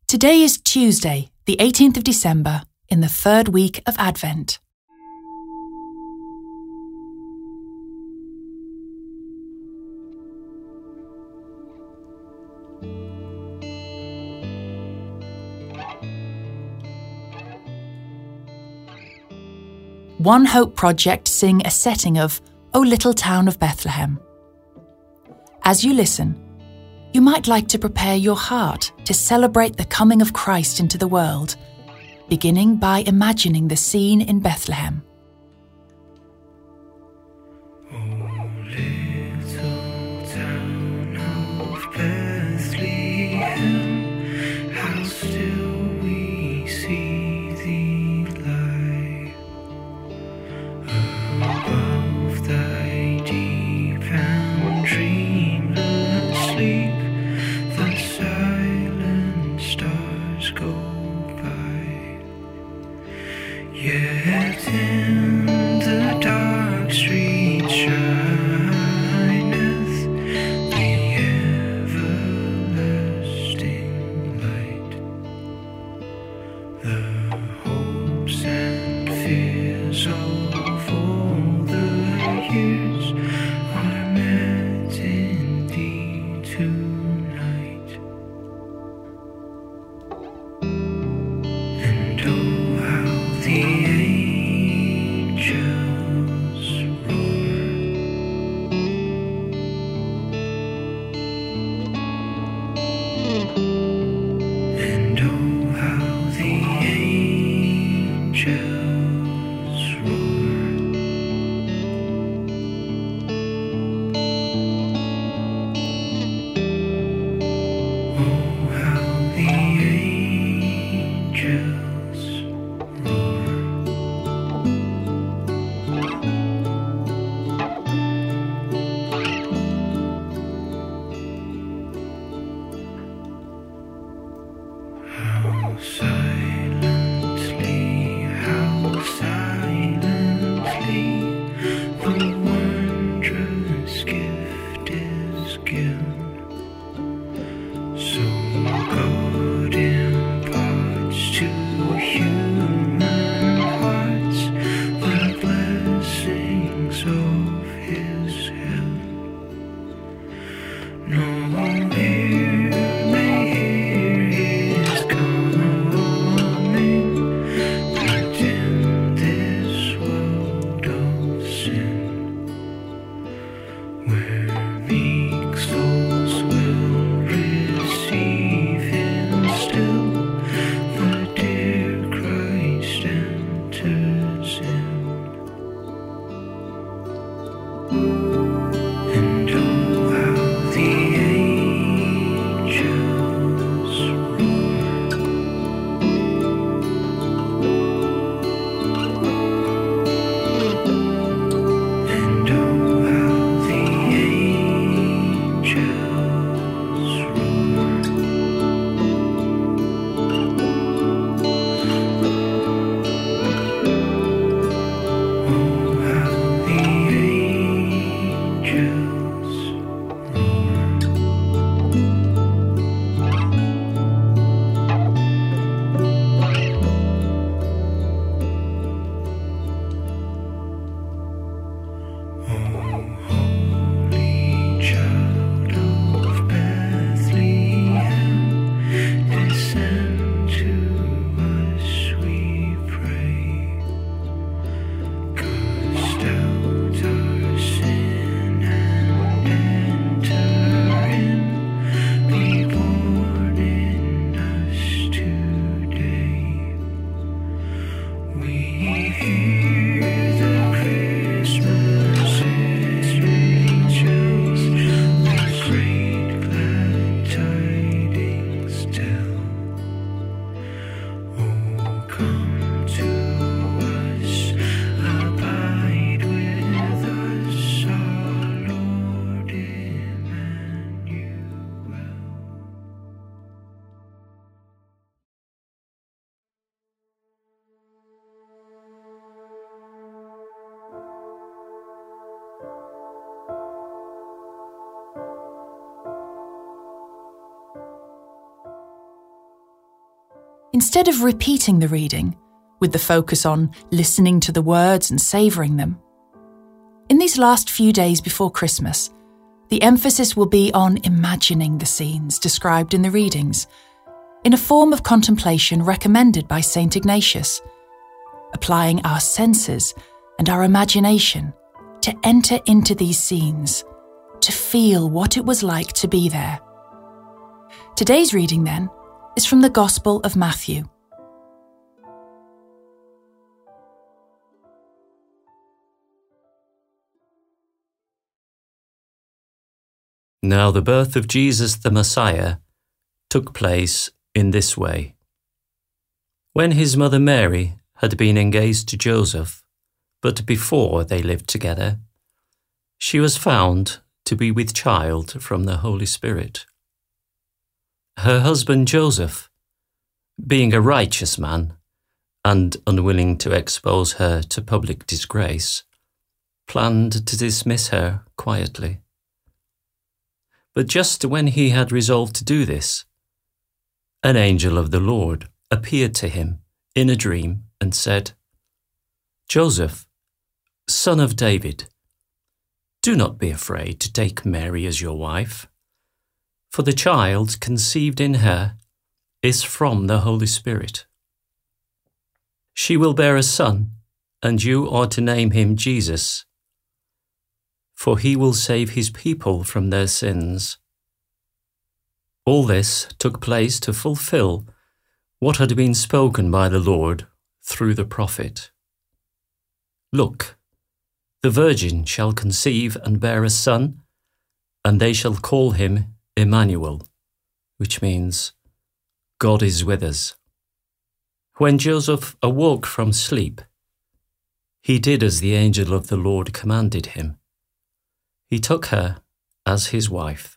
Today is Tuesday, the 18th of December, in the third week of Advent. One Hope Project sing a setting of O Little Town of Bethlehem. As you listen, you might like to prepare your heart to celebrate the coming of Christ into the world, beginning by imagining the scene in Bethlehem. O little town of Bethlehem, how still we see thee lie above thy deep and dreamless sleep. The silent stars go by, yet in the dark street shineth the everlasting light. The hopes and fears of all the years are met in thee tonight. And oh, how the angels roar, and oh, how the angels roar. Oh, how the angels roar. How silently the wondrous gift is given. So God imparts to human hearts the blessings of His heaven. No ear may hear His coming, Instead of repeating the reading, with the focus on listening to the words and savouring them, in these last few days before Christmas, the emphasis will be on imagining the scenes described in the readings, in a form of contemplation recommended by St. Ignatius, applying our senses and our imagination to enter into these scenes, to feel what it was like to be there. Today's reading, then, is from the Gospel of Matthew. Now the birth of Jesus the Messiah took place in this way. When his mother Mary had been engaged to Joseph, but before they lived together, she was found to be with child from the Holy Spirit. Her husband Joseph, being a righteous man and unwilling to expose her to public disgrace, planned to dismiss her quietly. But just when he had resolved to do this, an angel of the Lord appeared to him in a dream and said, "Joseph, son of David, do not be afraid to take Mary as your wife, for the child conceived in her is from the Holy Spirit. She will bear a son, and you are to name him Jesus, for he will save his people from their sins." All this took place to fulfill what had been spoken by the Lord through the prophet. "Look, the virgin shall conceive and bear a son, and they shall call him Emmanuel," which means God is with us. When Joseph awoke from sleep, he did as the angel of the Lord commanded him. He took her as his wife.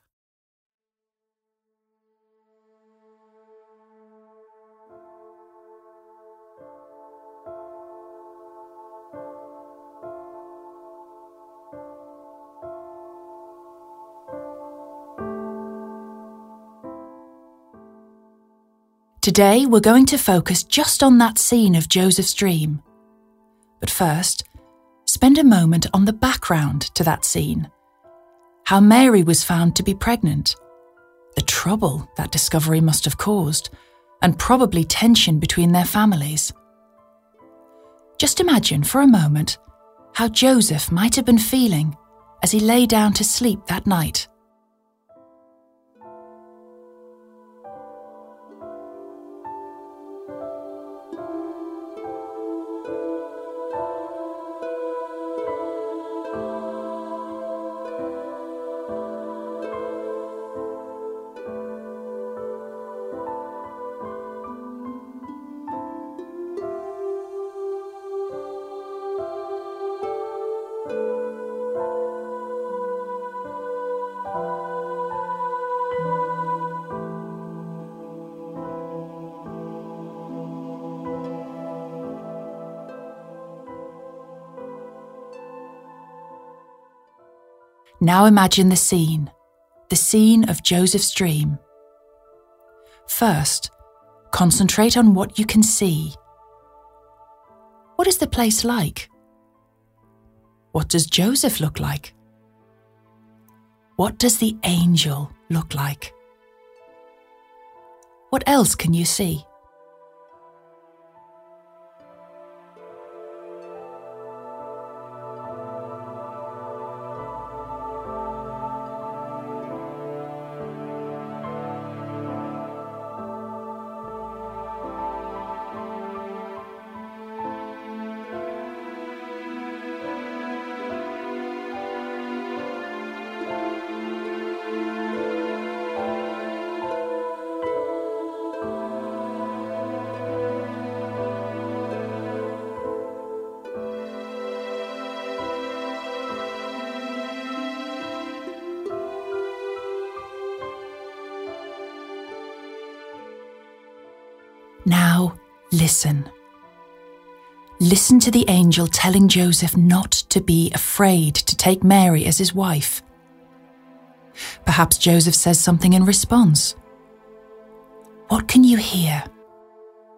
Today we're going to focus just on that scene of Joseph's dream. But first, spend a moment on the background to that scene. How Mary was found to be pregnant, the trouble that discovery must have caused, and probably tension between their families. Just imagine for a moment how Joseph might have been feeling as he lay down to sleep that night. Now imagine the scene of Joseph's dream. First, concentrate on what you can see. What is the place like? What does Joseph look like? What does the angel look like? What else can you see? Now listen. Listen to the angel telling Joseph not to be afraid to take Mary as his wife. Perhaps Joseph says something in response. What can you hear?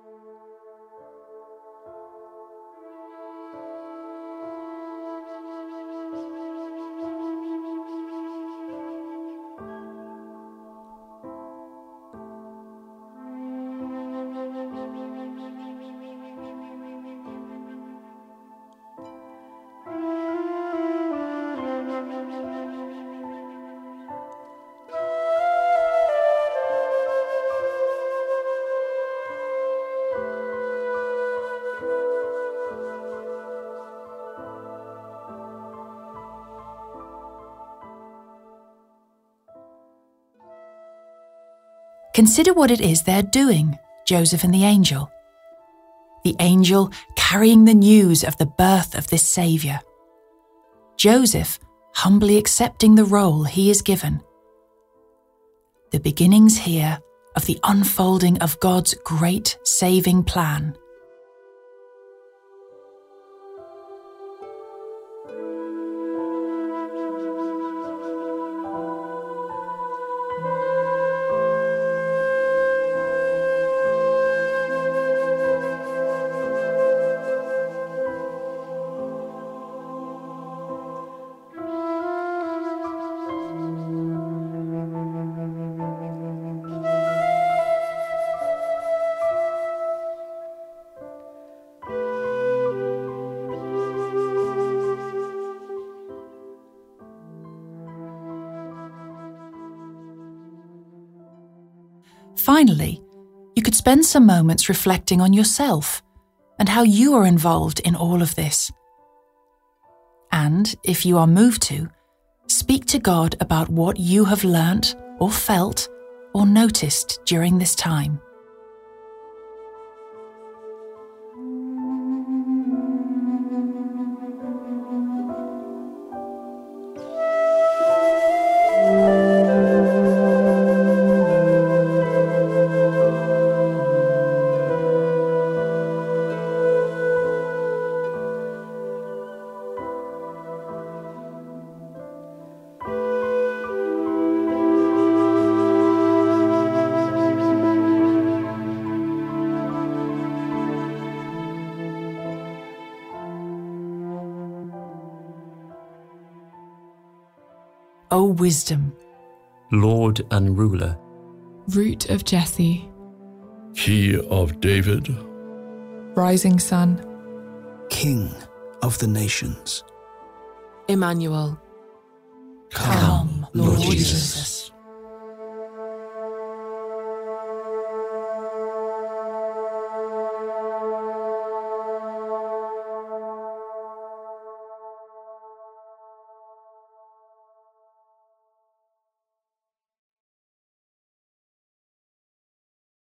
Consider what it is they're doing, Joseph and the angel. The angel carrying the news of the birth of this Saviour. Joseph humbly accepting the role he is given. The beginnings here of the unfolding of God's great saving plan. Finally, you could spend some moments reflecting on yourself and how you are involved in all of this. And, if you are moved to, speak to God about what you have learnt or felt or noticed during this time. O wisdom, Lord and ruler, Root of Jesse, Key of David, Rising Sun, King of the nations. Emmanuel. come, Lord Jesus.